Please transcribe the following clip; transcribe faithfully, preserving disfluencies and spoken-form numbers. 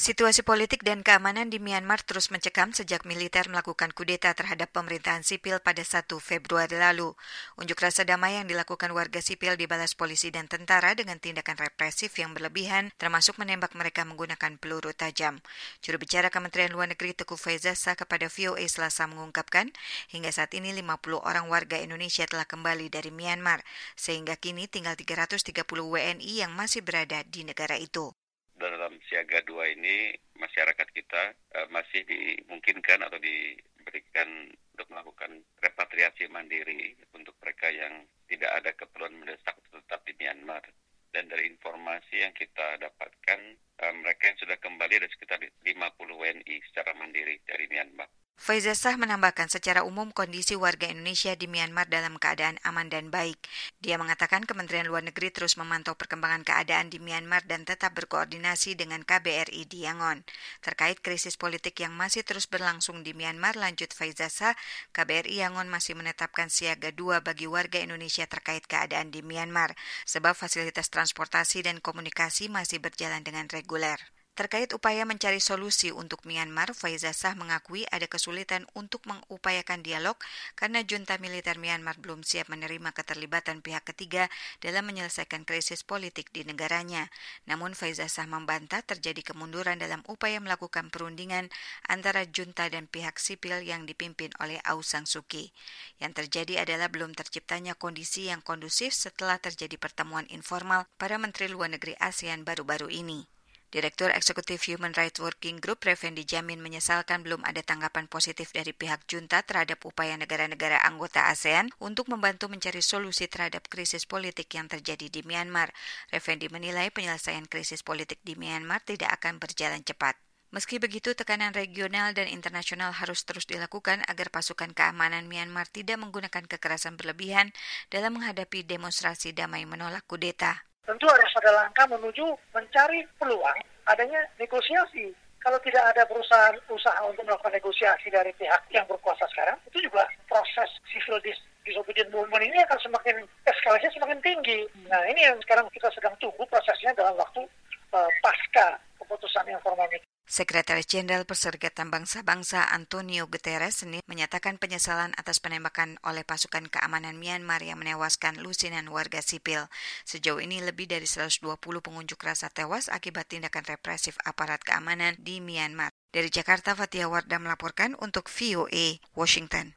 Situasi politik dan keamanan di Myanmar terus mencekam sejak militer melakukan kudeta terhadap pemerintahan sipil pada satu Februari lalu. Unjuk rasa damai yang dilakukan warga sipil dibalas polisi dan tentara dengan tindakan represif yang berlebihan, termasuk menembak mereka menggunakan peluru tajam. Juru bicara Kementerian Luar Negeri Teuku Faizasyah kepada V O A Selasa mengungkapkan, hingga saat ini lima puluh orang warga Indonesia telah kembali dari Myanmar, sehingga kini tinggal tiga ratus tiga puluh W N I yang masih berada di negara itu. Dalam siaga dua ini masyarakat kita uh, masih dimungkinkan atau diberikan untuk melakukan repatriasi mandiri untuk mereka yang tidak ada keperluan mendesak tetap di Myanmar. Dan dari informasi yang kita dapatkan, uh, mereka yang sudah kembali ada sekitar lima puluh W N I secara mandiri dari Myanmar. Faizasyah menambahkan secara umum kondisi warga Indonesia di Myanmar dalam keadaan aman dan baik. Dia mengatakan Kementerian Luar Negeri terus memantau perkembangan keadaan di Myanmar dan tetap berkoordinasi dengan K B R I di Yangon. Terkait krisis politik yang masih terus berlangsung di Myanmar, lanjut Faizasyah, K B R I Yangon masih menetapkan siaga dua bagi warga Indonesia terkait keadaan di Myanmar, sebab fasilitas transportasi dan komunikasi masih berjalan dengan reguler. Terkait upaya mencari solusi untuk Myanmar, Faizasyah mengakui ada kesulitan untuk mengupayakan dialog karena junta militer Myanmar belum siap menerima keterlibatan pihak ketiga dalam menyelesaikan krisis politik di negaranya. Namun Faizasyah membantah terjadi kemunduran dalam upaya melakukan perundingan antara junta dan pihak sipil yang dipimpin oleh Aung San Suu Kyi. Yang terjadi adalah belum terciptanya kondisi yang kondusif setelah terjadi pertemuan informal para Menteri Luar Negeri ASEAN baru-baru ini. Direktur Eksekutif Human Rights Working Group Refendi Jamin menyesalkan belum ada tanggapan positif dari pihak junta terhadap upaya negara-negara anggota ASEAN untuk membantu mencari solusi terhadap krisis politik yang terjadi di Myanmar. Refendi menilai penyelesaian krisis politik di Myanmar tidak akan berjalan cepat. Meski begitu, tekanan regional dan internasional harus terus dilakukan agar pasukan keamanan Myanmar tidak menggunakan kekerasan berlebihan dalam menghadapi demonstrasi damai menolak kudeta. Tentu harus ada langkah menuju mencari peluang adanya negosiasi. Kalau tidak ada perusahaan usaha untuk melakukan negosiasi dari pihak yang berkuasa sekarang, itu juga proses civil disobedient movement ini akan semakin eskalasinya semakin tinggi. Nah, ini yang sekarang kita sedang tunggu prosesnya dalam waktu uh, pasca keputusan yang formal itu. Sekretaris Jenderal Perserikatan Bangsa-Bangsa Antonio Guterres Senin menyatakan penyesalan atas penembakan oleh pasukan keamanan Myanmar yang menewaskan lusinan warga sipil. Sejauh ini lebih dari seratus dua puluh pengunjuk rasa tewas akibat tindakan represif aparat keamanan di Myanmar. Dari Jakarta, Fathia Wardah melaporkan untuk V O A Washington.